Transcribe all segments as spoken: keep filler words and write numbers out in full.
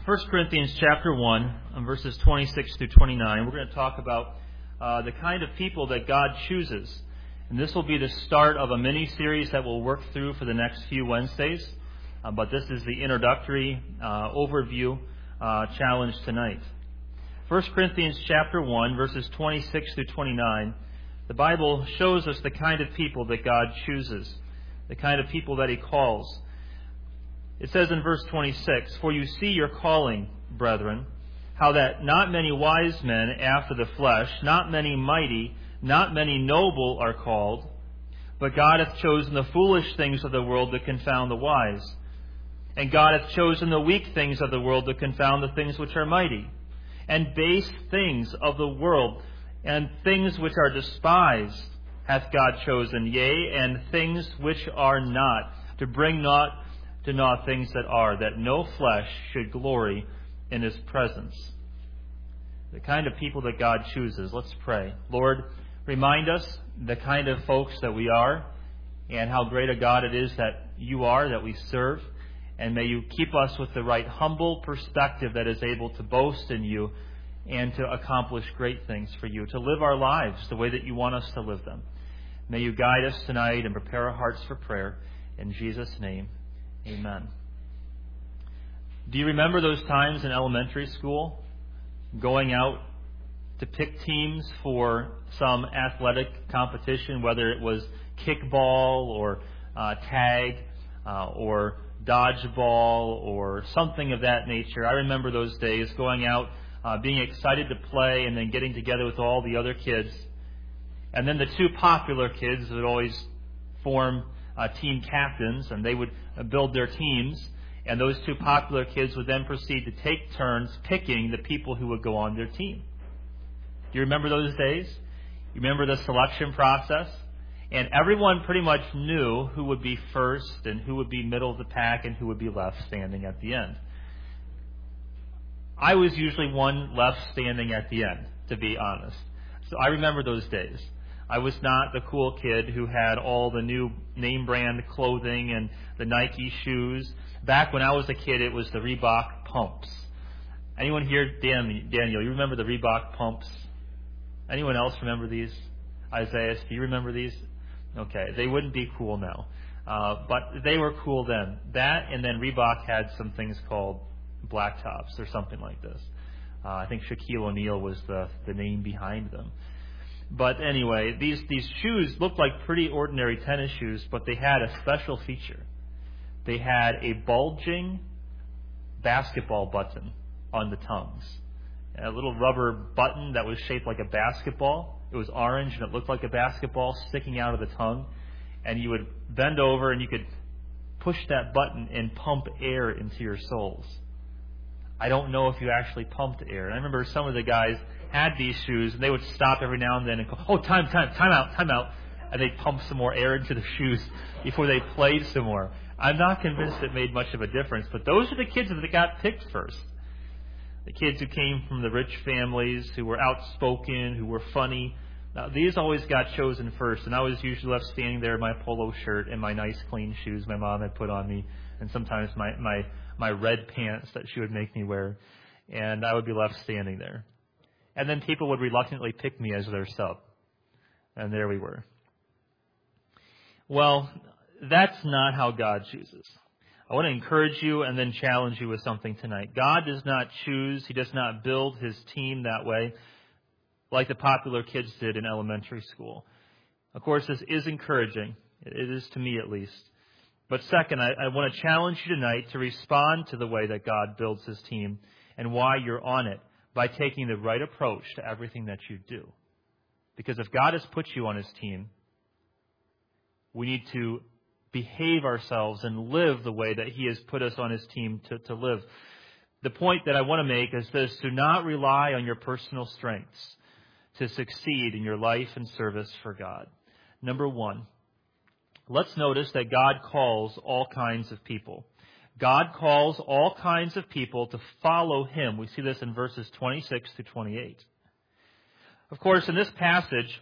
First Corinthians chapter one, verses twenty-six through twenty-nine, we're going to talk about uh, the kind of people that God chooses. And this will be the start of a mini-series that we'll work through for the next few Wednesdays. Uh, but this is the introductory uh, overview uh, challenge tonight. First Corinthians chapter one, verses twenty-six through twenty-nine, the Bible shows us the kind of people that God chooses, the kind of people that He calls. It says in verse twenty-six, "For you see your calling, brethren, how that not many wise men after the flesh, not many mighty, not many noble are called, but God hath chosen the foolish things of the world to confound the wise. And God hath chosen the weak things of the world to confound the things which are mighty. And base things of the world, and things which are despised, hath God chosen, yea, and things which are not, to bring not to naught things that are, that no flesh should glory in His presence." The kind of people that God chooses. Let's pray. Lord, remind us the kind of folks that we are, and how great a God it is that You are, that we serve. And may You keep us with the right humble perspective that is able to boast in You and to accomplish great things for You, to live our lives the way that You want us to live them. May You guide us tonight and prepare our hearts for prayer. In Jesus' name, amen. Do you remember those times in elementary school, going out to pick teams for some athletic competition, whether it was kickball or uh, tag uh, or dodgeball or something of that nature? I remember those days, going out, uh, being excited to play, and then getting together with all the other kids. And then the two popular kids would always form uh, team captains, and they would uh, build their teams. And those two popular kids would then proceed to take turns picking the people who would go on their team. Do you remember those days? You remember the selection process? And everyone pretty much knew who would be first and who would be middle of the pack and who would be left standing at the end. I was usually one left standing at the end, to be honest. So I remember those days. I was not the cool kid who had all the new name brand clothing and the Nike shoes. Back when I was a kid, it was the Reebok pumps. Anyone here, Dan, Daniel, you remember the Reebok pumps? Anyone else remember these? Isaiah, do you remember these? Okay, they wouldn't be cool now. Uh, but they were cool then. That, and then Reebok had some things called Black Tops or something like this. Uh, I think Shaquille O'Neal was the, the name behind them. But anyway, these, these shoes looked like pretty ordinary tennis shoes, but they had a special feature. They had a bulging basketball button on the tongues. A little rubber button that was shaped like a basketball. It was orange and it looked like a basketball sticking out of the tongue. And you would bend over and you could push that button and pump air into your soles. I don't know if you actually pumped air. And I remember some of the guys had these shoes, and they would stop every now and then and go, "Oh, time, time, time out, time out." And they'd pump some more air into the shoes before they played some more. I'm not convinced it made much of a difference, but those are the kids that got picked first. The kids who came from the rich families, who were outspoken, who were funny. Now, these always got chosen first, and I was usually left standing there in my polo shirt and my nice clean shoes my mom had put on me, and sometimes my, my, my red pants that she would make me wear, and I would be left standing there. And then people would reluctantly pick me as their sub, and there we were. Well, that's not how God chooses. I want to encourage you and then challenge you with something tonight. God does not choose, He does not build His team that way like the popular kids did in elementary school. Of course, this is encouraging. It is to me at least. But second, I, I want to challenge you tonight to respond to the way that God builds His team and why you're on it by taking the right approach to everything that you do. Because if God has put you on His team, we need to behave ourselves and live the way that He has put us on His team to, to live. The point that I want to make is this: do not rely on your personal strengths to succeed in your life and service for God. Number one, let's notice that God calls all kinds of people. God calls all kinds of people to follow Him. We see this in verses twenty-six to twenty-eight. Of course, in this passage,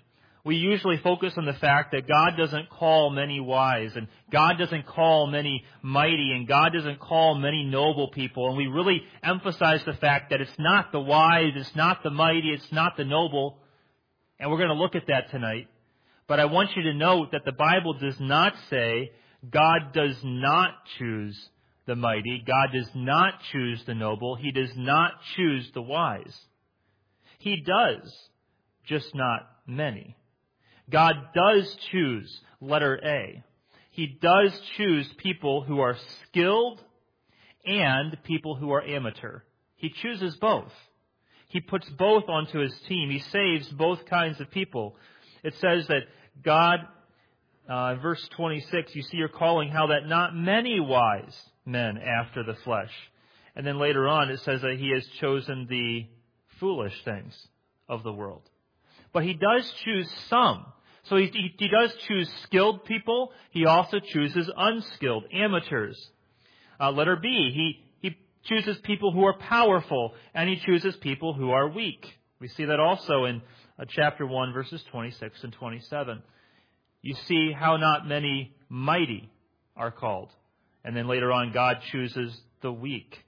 we usually focus on the fact that God doesn't call many wise, and God doesn't call many mighty, and God doesn't call many noble people. And we really emphasize the fact that it's not the wise, it's not the mighty, it's not the noble. And we're going to look at that tonight. But I want you to note that the Bible does not say God does not choose the mighty. God does not choose the noble. He does not choose the wise. He does, just not many. God does choose, letter A. He does choose people who are skilled and people who are amateur. He chooses both. He puts both onto his team. He saves both kinds of people. It says that God, uh, in verse twenty-six, you see your calling, how that not many wise men after the flesh. And then later on it says that he has chosen the foolish things of the world. But he does choose some. So he, he, he does choose skilled people. He also chooses unskilled, amateurs. Uh, letter B, he, he chooses people who are powerful, and he chooses people who are weak. We see that also in uh, chapter one, verses twenty-six and twenty-seven. You see how not many mighty are called. And then later on, God chooses the weak.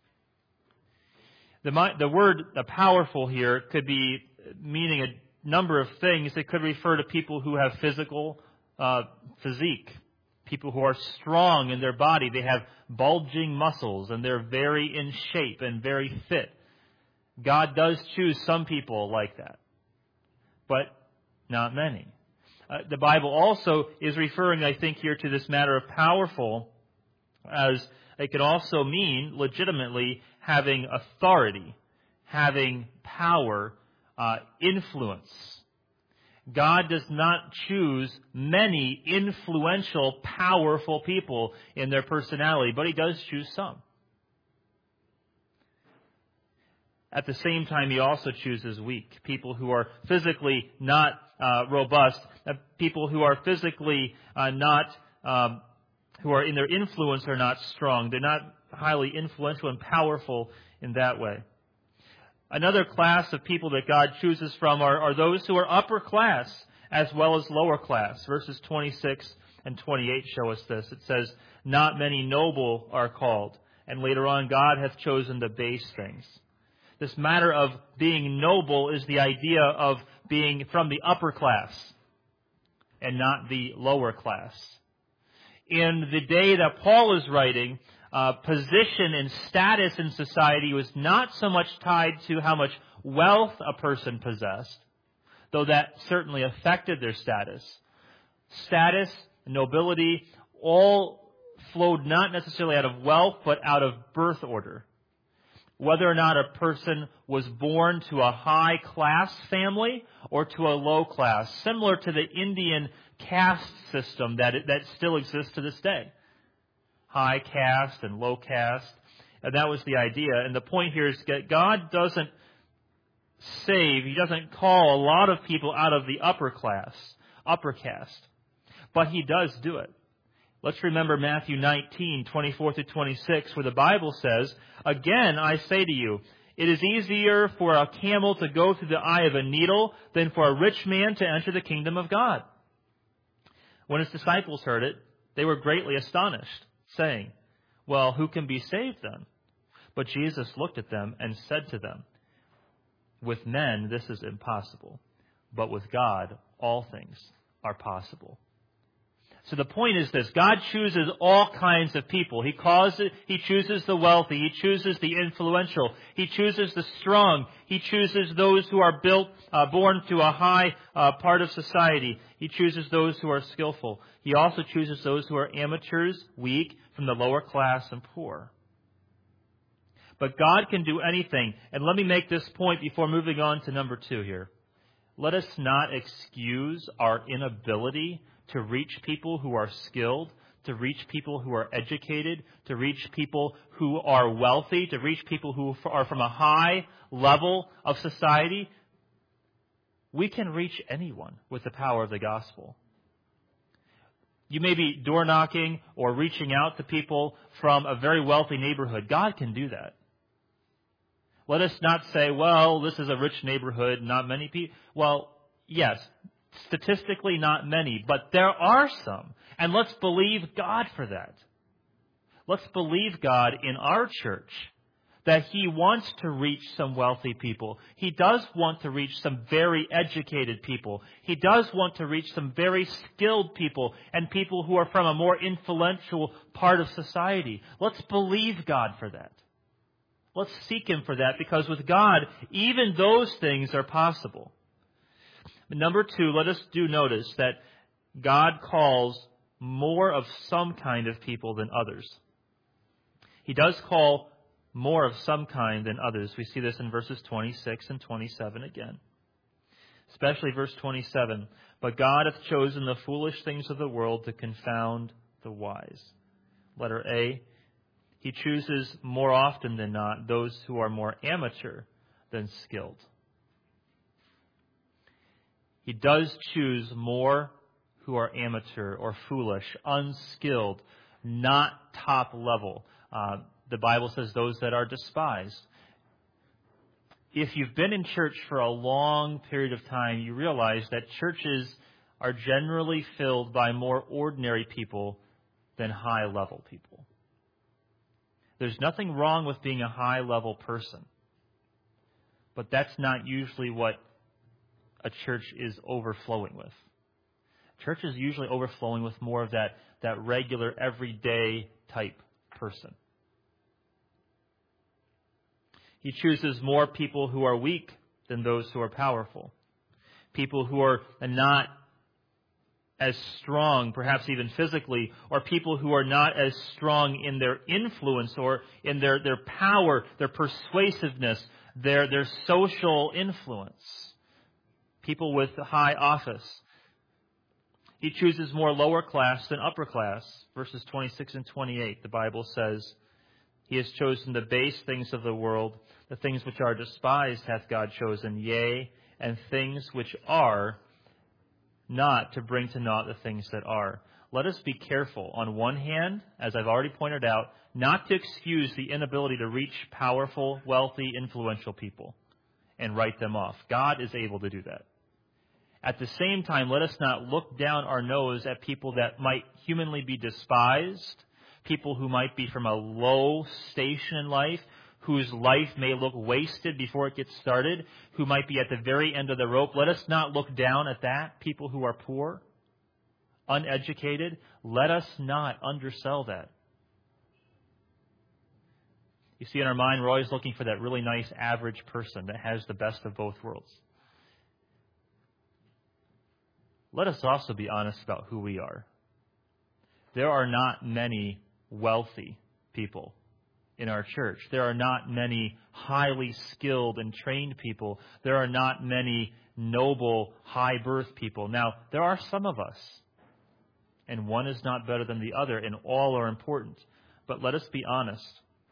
The, the word the powerful here could be meaning a number of things. It could refer to people who have physical uh, physique, people who are strong in their body. They have bulging muscles, and they're very in shape and very fit. God does choose some people like that, but not many. Uh, the Bible also is referring, I think, here to this matter of powerful, as it could also mean legitimately having authority, having power, uh, influence. God does not choose many influential, powerful people in their personality, but he does choose some. At the same time, he also chooses weak, people who are physically not uh, robust, uh, people who are physically uh, not, um, who are in their influence are not strong. They're not highly influential and powerful in that way. Another class of people that God chooses from are, are those who are upper class as well as lower class. Verses twenty-six and twenty-eight show us this. It says, not many noble are called. And later on, God hath chosen the base things. This matter of being noble is the idea of being from the upper class and not the lower class. In the day that Paul is writing, uh, position and status in society was not so much tied to how much wealth a person possessed, though that certainly affected their status. Status, nobility, all flowed not necessarily out of wealth, but out of birth order. Whether or not a person was born to a high-class family or to a low-class, similar to the Indian caste system that that still exists to this day. High caste and low caste. And that was the idea. And the point here is that God doesn't save, He doesn't call a lot of people out of the upper class, upper caste. But He does do it. Let's remember Matthew nineteen, twenty-four through twenty-six, where the Bible says, again, I say to you, it is easier for a camel to go through the eye of a needle than for a rich man to enter the kingdom of God. When His disciples heard it, they were greatly astonished, saying, well, who can be saved then? But Jesus looked at them and said to them, with men this is impossible, but with God all things are possible. So the point is this: God chooses all kinds of people. He calls it, He chooses the wealthy. He chooses the influential. He chooses the strong. He chooses those who are built, uh, born to a high uh, part of society. He chooses those who are skillful. He also chooses those who are amateurs, weak, from the lower class, and poor. But God can do anything. And let me make this point before moving on to number two here. Let us not excuse our inability to reach people who are skilled, to reach people who are educated, to reach people who are wealthy, to reach people who are from a high level of society. We can reach anyone with the power of the gospel. You may be door knocking or reaching out to people from a very wealthy neighborhood. God can do that. Let us not say, well, this is a rich neighborhood, not many people. Well, yes, Statistically, not many, but there are some. And let's believe God for that. Let's believe God in our church that He wants to reach some wealthy people. He does want to reach some very educated people. He does want to reach some very skilled people and people who are from a more influential part of society. Let's believe God for that. Let's seek Him for that, because with God, even those things are possible. Number two, let us do notice that God calls more of some kind of people than others. He does call more of some kind than others. We see this in verses twenty-six and twenty-seven again. Especially verse twenty-seven. But God hath chosen the foolish things of the world to confound the wise. Letter A. He chooses more often than not those who are more amateur than skilled. He does choose more who are amateur or foolish, unskilled, not top level. Uh, the Bible says those that are despised. If you've been in church for a long period of time, you realize that churches are generally filled by more ordinary people than high-level people. There's nothing wrong with being a high-level person, but that's not usually what a church is overflowing with. Church is usually overflowing with more of that, that regular, everyday type person. He chooses more people who are weak than those who are powerful. People who are not as strong, perhaps even physically, or people who are not as strong in their influence or in their, their power, their persuasiveness, their, their social influence. People with high office. He chooses more lower class than upper class. Verses twenty-six and twenty-eight, the Bible says, He has chosen the base things of the world, the things which are despised hath God chosen, yea, and things which are not, to bring to naught the things that are. Let us be careful, on one hand, as I've already pointed out, not to excuse the inability to reach powerful, wealthy, influential people and write them off. God is able to do that. At the same time, let us not look down our nose at people that might humanly be despised, people who might be from a low station in life, whose life may look wasted before it gets started, who might be at the very end of the rope. Let us not look down at that, people who are poor, uneducated. Let us not undersell that. You see, in our mind, we're always looking for that really nice average person that has the best of both worlds. Let us also be honest about who we are. There are not many wealthy people in our church. There are not many highly skilled and trained people. There are not many noble, high birth people. Now, there are some of us, and one is not better than the other, and all are important. But let us be honest.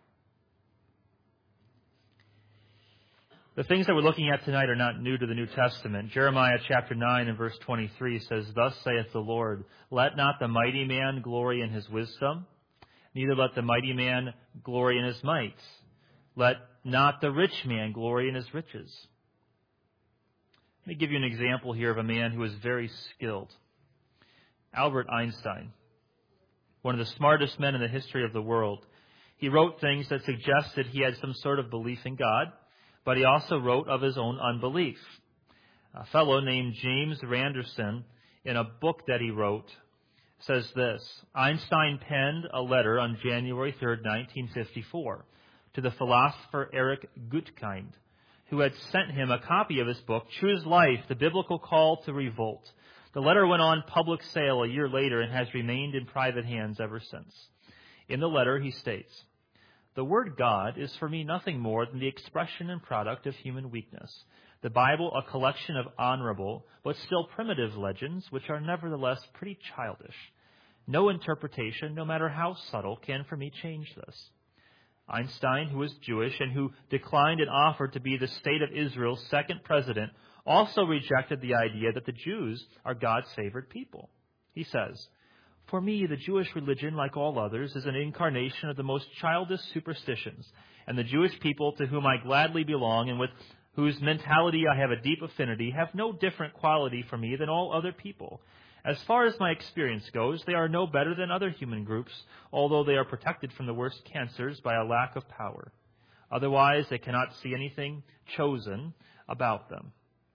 The things that we're looking at tonight are not new to the New Testament. Jeremiah chapter nine and verse twenty-three says, Thus saith the Lord, Let not the mighty man glory in his wisdom, neither let the mighty man glory in his might. Let not the rich man glory in his riches. Let me give you an example here of a man who is very skilled. Albert Einstein, one of the smartest men in the history of the world. He wrote things that suggested he had some sort of belief in God, but he also wrote of his own unbelief. A fellow named James Randerson, in a book that he wrote, says this: Einstein penned a letter on January third, nineteen fifty-four, to the philosopher Eric Gutkind, who had sent him a copy of his book, Choose Life, The Biblical Call to Revolt. The letter went on public sale a year later and has remained in private hands ever since. In the letter, he states, The word God is for me nothing more than the expression and product of human weakness. The Bible, a collection of honorable but still primitive legends, which are nevertheless pretty childish. No interpretation, no matter how subtle, can for me change this. Einstein, who was Jewish and who declined an offer to be the State of Israel's second president, also rejected the idea that the Jews are God's favored people. He says, For me, the Jewish religion, like all others, is an incarnation of the most childish superstitions, and the Jewish people to whom I gladly belong and with whose mentality I have a deep affinity, have no different quality for me than all other people. As far as my experience goes, they are no better than other human groups, although they are protected from the worst cancers by a lack of power. Otherwise, they cannot see anything chosen about them.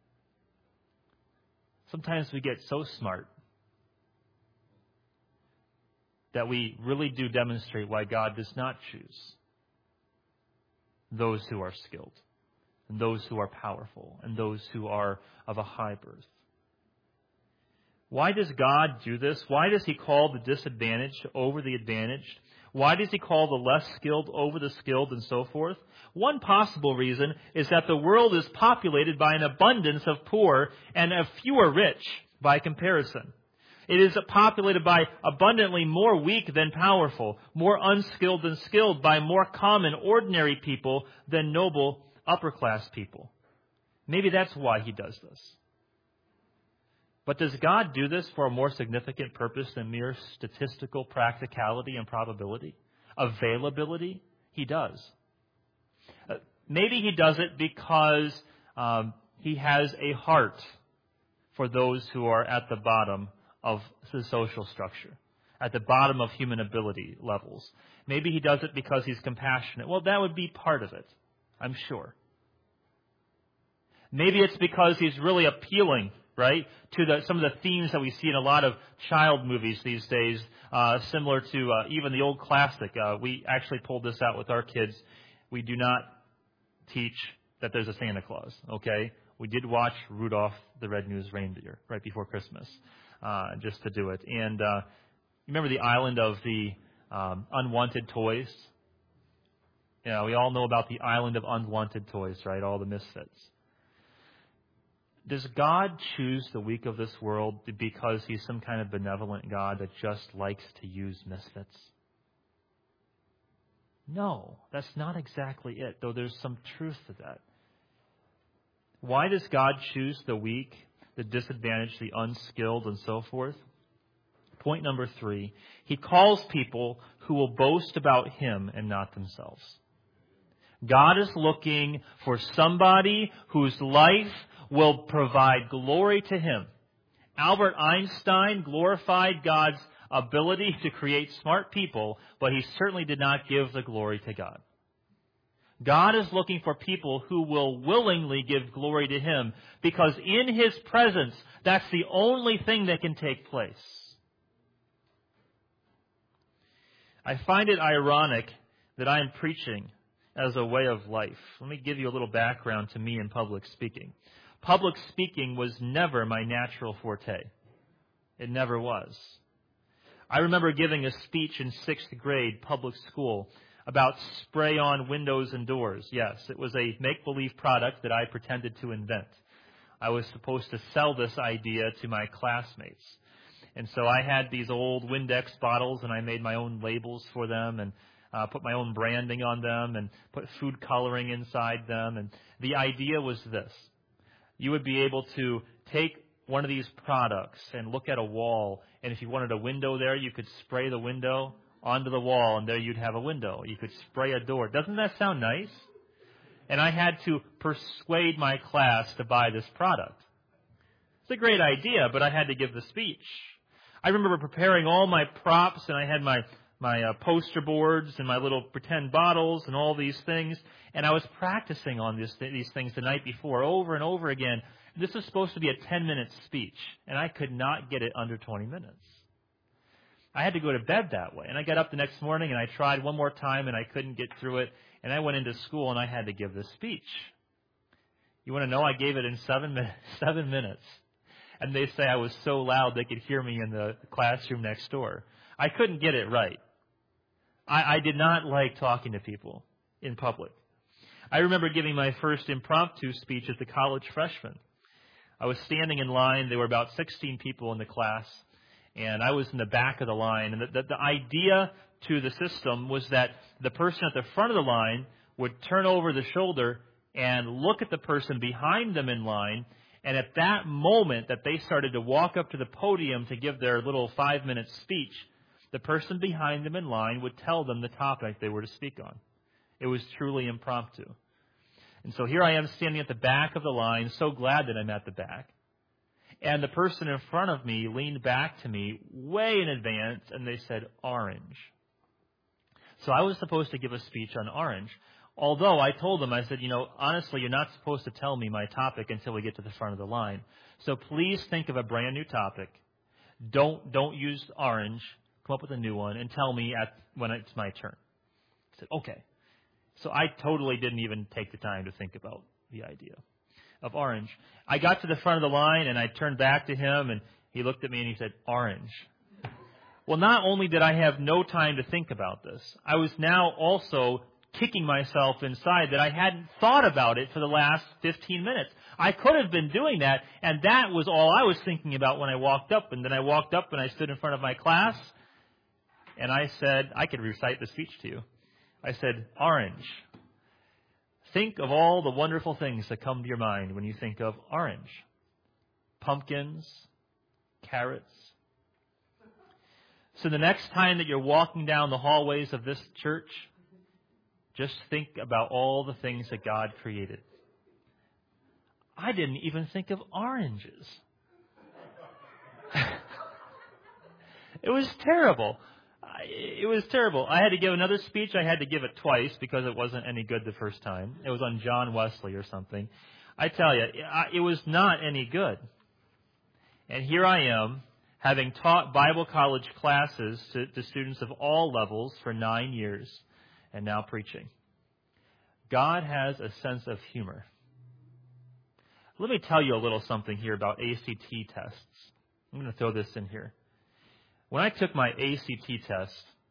Sometimes we get so smart that we really do demonstrate why God does not choose those who are skilled, and those who are powerful, and those who are of a high birth. Why does God do this? Why does He call the disadvantaged over the advantaged? Why does He call the less skilled over the skilled and so forth? One possible reason is that the world is populated by an abundance of poor and of fewer rich by comparison. It is populated by abundantly more weak than powerful, more unskilled than skilled, by more common, ordinary people than noble, upper-class people. Maybe that's why He does this. But does God do this for a more significant purpose than mere statistical practicality and probability? Availability? He does. Uh, maybe He does it because um, He has a heart for those who are at the bottom of the social structure, at the bottom of human ability levels. Maybe He does it because He's compassionate. Well, that would be part of it, I'm sure. Maybe it's because He's really appealing, right, to the, some of the themes that we see in a lot of child movies these days, uh, similar to uh, even the old classic. Uh, we actually pulled this out with our kids. We do not teach that there's a Santa Claus, okay? We did watch Rudolph the Red-Nosed Reindeer right before Christmas, uh, just to do it. And uh, you remember the island of the um, unwanted toys? Yeah, we all know about the island of unwanted toys, right? All the misfits. Does God choose the weak of this world because He's some kind of benevolent God that just likes to use misfits? No, that's not exactly it, though there's some truth to that. Why does God choose the weak, the disadvantaged, the unskilled, and so forth? Point number three, He calls people who will boast about Him and not themselves. God is looking for somebody whose life will provide glory to Him. Albert Einstein glorified God's ability to create smart people, but he certainly did not give the glory to God. God is looking for people who will willingly give glory to Him, because in His presence, that's the only thing that can take place. I find it ironic that I am preaching as a way of life. Let me give you a little background to me in public speaking. Public speaking was never my natural forte. It never was. I remember giving a speech in sixth grade public school about spray-on windows and doors. Yes, it was a make-believe product that I pretended to invent. I was supposed to sell this idea to my classmates. And so I had these old Windex bottles, and I made my own labels for them, and uh, put my own branding on them, and put food coloring inside them. And the idea was this. You would be able to take one of these products and look at a wall, and if you wanted a window there, you could spray the window onto the wall, and there you'd have a window. You could spray a door. Doesn't that sound nice? And I had to persuade my class to buy this product. It's a great idea, but I had to give the speech. I remember preparing all my props, and I had my my uh, poster boards and my little pretend bottles and all these things, and I was practicing on this, these things the night before over and over again. This was supposed to be a ten-minute speech, and I could not get it under twenty minutes. I had to go to bed that way, and I got up the next morning, and I tried one more time, and I couldn't get through it, and I went into school, and I had to give this speech. You want to know? I gave it in seven minutes. Seven minutes. And they say I was so loud they could hear me in the classroom next door. I couldn't get it right. I, I did not like talking to people in public. I remember giving my first impromptu speech as a college freshman. I was standing in line. There were about sixteen people in the class, and I was in the back of the line. And the, the, the idea to the system was that the person at the front of the line would turn over the shoulder and look at the person behind them in line. And at that moment that they started to walk up to the podium to give their little five-minute speech, the person behind them in line would tell them the topic they were to speak on. It was truly impromptu. And so here I am standing at the back of the line, so glad that I'm at the back. And the person in front of me leaned back to me way in advance, and they said, orange. So I was supposed to give a speech on orange. Although I told them, I said, you know, honestly, you're not supposed to tell me my topic until we get to the front of the line. So please think of a brand new topic. Don't don't use orange. Come up with a new one and tell me at when it's my turn. I said, okay. So I totally didn't even take the time to think about the idea of orange. I got to the front of the line, and I turned back to him, and he looked at me, and he said, orange. Well, not only did I have no time to think about this, I was now also kicking myself inside that I hadn't thought about it for the last fifteen minutes. I could have been doing that, and that was all I was thinking about when I walked up. And then I walked up, and I stood in front of my class, and I said, I could recite the speech to you. I said, orange. Think of all the wonderful things that come to your mind when you think of orange. Pumpkins, carrots. So the next time that you're walking down the hallways of this church, just think about all the things that God created. I didn't even think of oranges. It was terrible. It was terrible. I had to give another speech. I had to give it twice because it wasn't any good the first time. It was on John Wesley or something. I tell you, it was not any good. And here I am, having taught Bible college classes to, to students of all levels for nine years, and now preaching. God has a sense of humor. Let me tell you a little something here about A C T tests. I'm going to throw this in here. When I took my A C T test,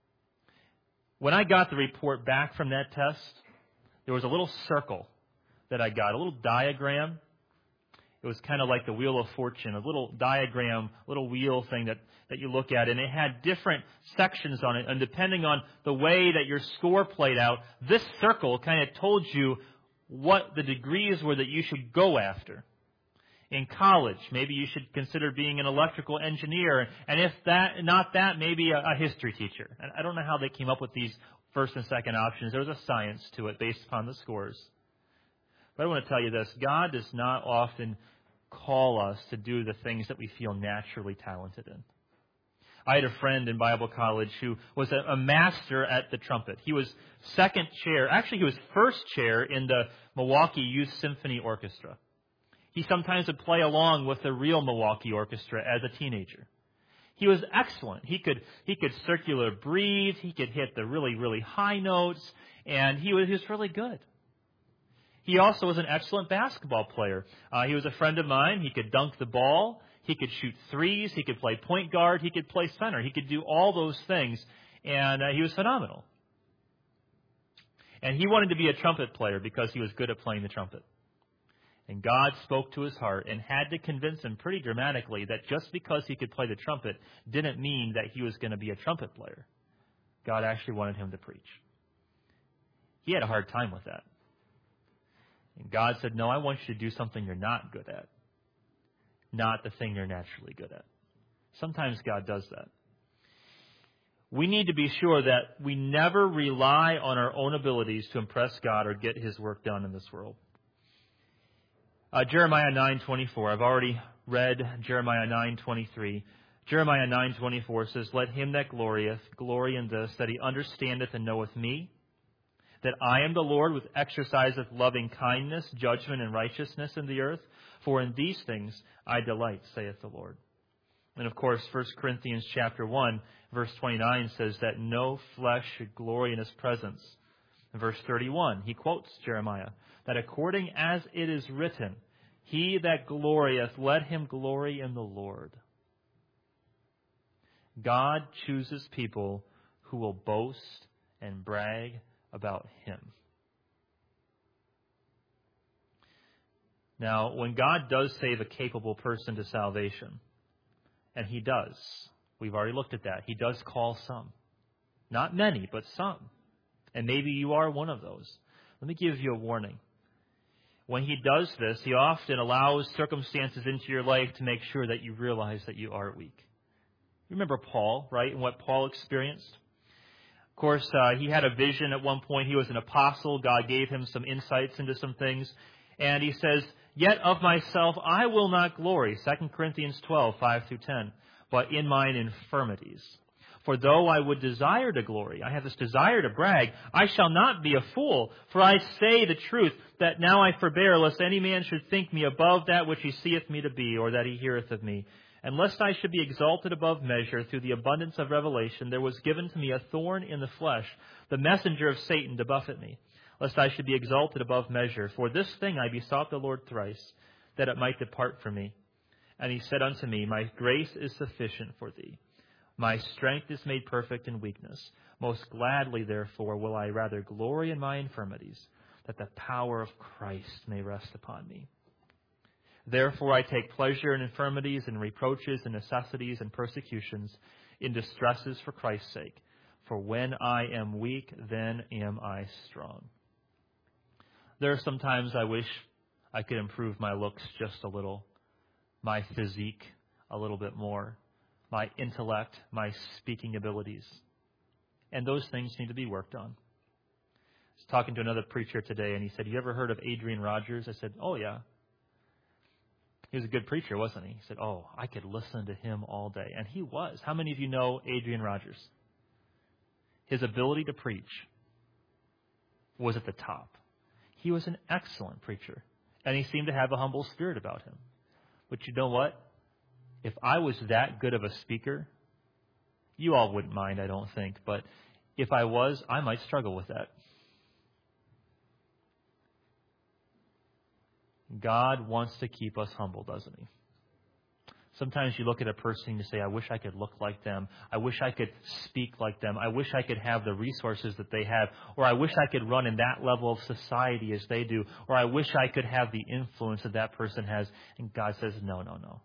when I got the report back from that test, there was a little circle that I got, a little diagram. It was kind of like the Wheel of Fortune, a little diagram, little wheel thing that, that you look at, and it had different sections on it. And depending on the way that your score played out, this circle kind of told you what the degrees were that you should go after. In college, maybe you should consider being an electrical engineer, and if that, not that, maybe a, a history teacher. And I don't know how they came up with these first and second options. There was a science to it based upon the scores. But I want to tell you this, God does not often call us to do the things that we feel naturally talented in. I had a friend in Bible college who was a, a master at the trumpet. He was second chair. Actually, he was first chair in the Milwaukee Youth Symphony Orchestra. He sometimes would play along with the real Milwaukee Orchestra as a teenager. He was excellent. He could he could circular breathe. He could hit the really, really high notes. And he was, he was really good. He also was an excellent basketball player. Uh, he was a friend of mine. He could dunk the ball. He could shoot threes. He could play point guard. He could play center. He could do all those things. And uh, he was phenomenal. And he wanted to be a trumpet player because he was good at playing the trumpet. And God spoke to his heart and had to convince him pretty dramatically that just because he could play the trumpet didn't mean that he was going to be a trumpet player. God actually wanted him to preach. He had a hard time with that. And God said, no, I want you to do something you're not good at, not the thing you're naturally good at. Sometimes God does that. We need to be sure that we never rely on our own abilities to impress God or get his work done in this world. Uh, Jeremiah nine twenty-four. I've already read Jeremiah nine twenty-three. Jeremiah nine twenty-four says, let him that glorieth glory in this, that he understandeth and knoweth me, that I am the Lord, which exerciseth loving kindness, judgment, and righteousness in the earth. For in these things I delight, saith the Lord. And of course, First Corinthians chapter one, verse twenty-nine says that no flesh should glory in his presence. In verse thirty-one, he quotes Jeremiah, that according as it is written, he that glorieth, let him glory in the Lord. God chooses people who will boast and brag about him. Now, when God does save a capable person to salvation, and he does, we've already looked at that, he does call some. Not many, but some. And maybe you are one of those. Let me give you a warning. When he does this, he often allows circumstances into your life to make sure that you realize that you are weak. You remember Paul, right, and what Paul experienced? Of course, uh, he had a vision at one point. He was an apostle. God gave him some insights into some things. And he says, "Yet of myself I will not glory," Second Corinthians twelve, five through ten, "but in mine infirmities. For though I would desire to glory, I have this desire to brag, I shall not be a fool. For I say the truth, that now I forbear, lest any man should think me above that which he seeth me to be, or that he heareth of me. And lest I should be exalted above measure through the abundance of revelation, there was given to me a thorn in the flesh, the messenger of Satan to buffet me, lest I should be exalted above measure. For this thing I besought the Lord thrice, that it might depart from me. And he said unto me, My grace is sufficient for thee. My strength is made perfect in weakness. Most gladly, therefore, will I rather glory in my infirmities, that the power of Christ may rest upon me. Therefore I take pleasure in infirmities and reproaches and necessities and persecutions, in distresses for Christ's sake. For when I am weak, then am I strong. There are some times I wish I could improve my looks just a little, my physique a little bit more, my intellect, my speaking abilities. And those things need to be worked on. I was talking to another preacher today, and he said, "You ever heard of Adrian Rogers?" I said, "Oh, yeah." He was a good preacher, wasn't he? He said, "Oh, I could listen to him all day." And he was. How many of you know Adrian Rogers? His ability to preach was at the top. He was an excellent preacher, and he seemed to have a humble spirit about him. But you know what? If I was that good of a speaker, you all wouldn't mind, I don't think, but if I was, I might struggle with that. God wants to keep us humble, doesn't he? Sometimes you look at a person and you say, I wish I could look like them. I wish I could speak like them. I wish I could have the resources that they have. Or I wish I could run in that level of society as they do. Or I wish I could have the influence that that person has. And God says, no, no, no.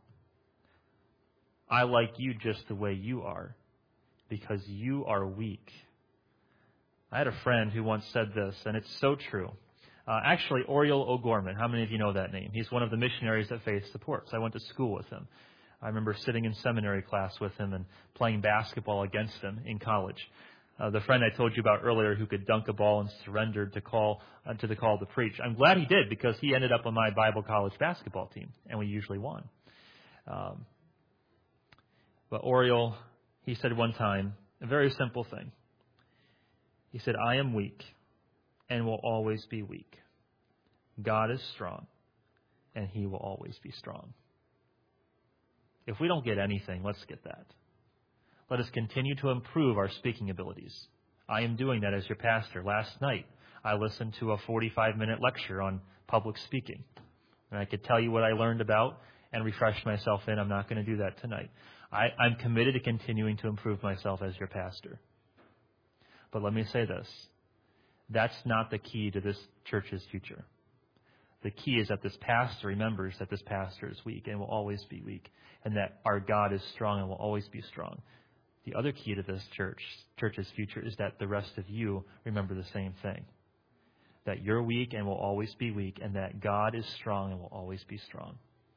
I like you just the way you are, because you are weak. I had a friend who once said this, and it's so true. Uh, actually, Oriel O'Gorman. How many of you know that name? He's one of the missionaries that Faith supports. I went to school with him. I remember sitting in seminary class with him and playing basketball against him in college. Uh, the friend I told you about earlier who could dunk a ball and surrendered to call uh, to the call to preach. I'm glad he did, because he ended up on my Bible college basketball team, and we usually won. Um, but Oriel, he said one time, a very simple thing. He said, I am weak and will always be weak. God is strong, and he will always be strong. If we don't get anything, let's get that. Let us continue to improve our speaking abilities. I am doing that as your pastor. Last night, I listened to a forty-five minute lecture on public speaking. And I could tell you what I learned about and refresh myself in. I'm not going to do that tonight. I, I'm committed to continuing to improve myself as your pastor. But let me say this. That's not the key to this church's future. The key is that this pastor remembers that this pastor is weak and will always be weak, and that our God is strong and will always be strong. The other key to this church, church's future is that the rest of you remember the same thing. That you're weak and will always be weak, and that God is strong and will always be strong.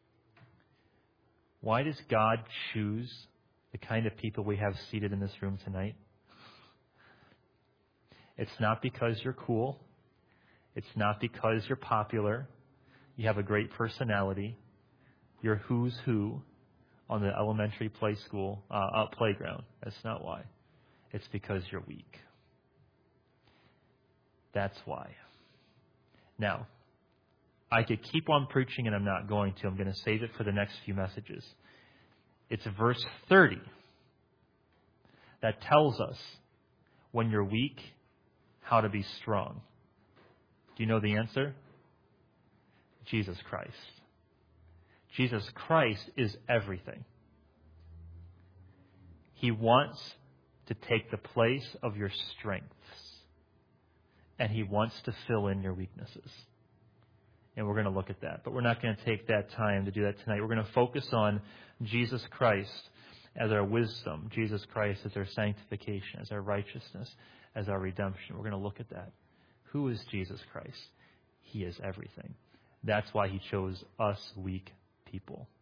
Why does God choose the kind of people we have seated in this room tonight? It's not because you're cool. It's not because you're popular. You have a great personality. You're who's who on the elementary play school uh, uh, playground. That's not why. It's because you're weak. That's why. Now, I could keep on preaching, and I'm not going to. I'm going to save it for the next few messages. It's verse thirty that tells us when you're weak, how to be strong. Do you know the answer? Jesus Christ. Jesus Christ is everything. He wants to take the place of your strengths, and he wants to fill in your weaknesses. And we're going to look at that. But we're not going to take that time to do that tonight. We're going to focus on Jesus Christ as our wisdom, Jesus Christ as our sanctification, as our righteousness, as our redemption. We're going to look at that. Who is Jesus Christ? He is everything. That's why he chose us weak people.